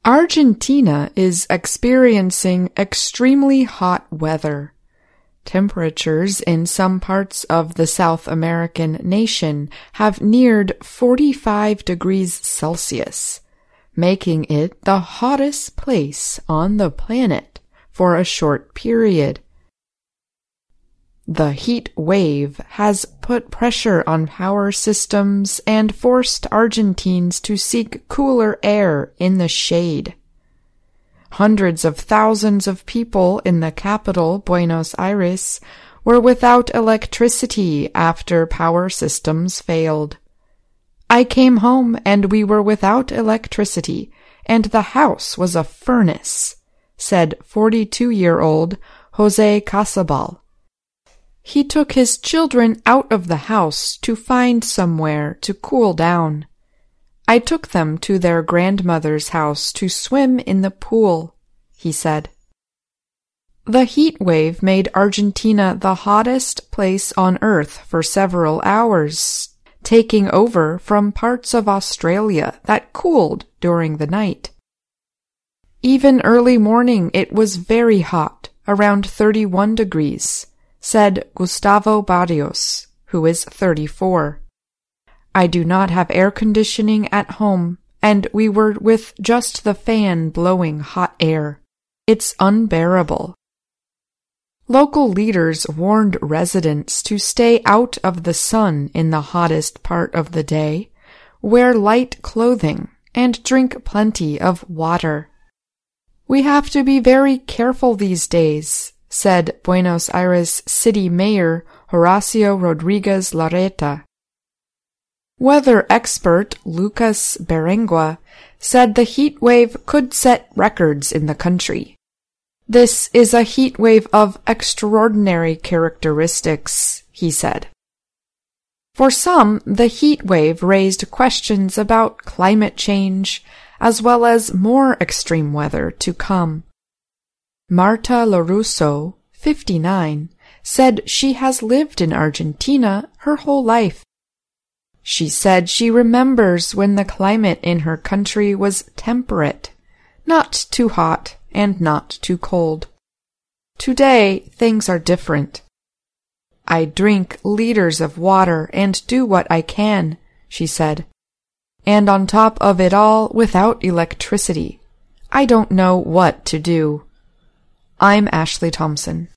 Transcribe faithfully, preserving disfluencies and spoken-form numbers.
Argentina is experiencing extremely hot weather. Temperatures in some parts of the South American nation have neared forty-five degrees Celsius, making it the hottest place on the planet for a short period. The heat wave has put pressure on power systems and forced Argentines to seek cooler air in the shade. Hundreds of thousands of people in the capital, Buenos Aires, were without electricity after power systems failed. I came home and we were without electricity, and the house was a furnace, said forty-two-year-old Jose Casabal. He took his children out of the house to find somewhere to cool down. I took them to their grandmother's house to swim in the pool, he said. The heat wave made Argentina the hottest place on Earth for several hours, taking over from parts of Australia that cooled during the night. Even early morning it was very hot, around thirty-one degrees, said Gustavo Barrios, who is thirty-four. I do not have air conditioning at home, and we were with just the fan blowing hot air. It's unbearable. Local leaders warned residents to stay out of the sun in the hottest part of the day, wear light clothing, and drink plenty of water. We have to be very careful these days, said Buenos Aires City Mayor Horacio Rodriguez Larreta. Weather expert Lucas Berengua said the heat wave could set records in the country. This is a heat wave of extraordinary characteristics, he said. For some, the heat wave raised questions about climate change, as well as more extreme weather to come. Marta Lorusso, fifty-nine, said she has lived in Argentina her whole life. She said she remembers when the climate in her country was temperate, not too hot and not too cold. Today, things are different. I drink liters of water and do what I can, she said. And on top of it all, without electricity. I don't know what to do. I'm Ashley Thompson.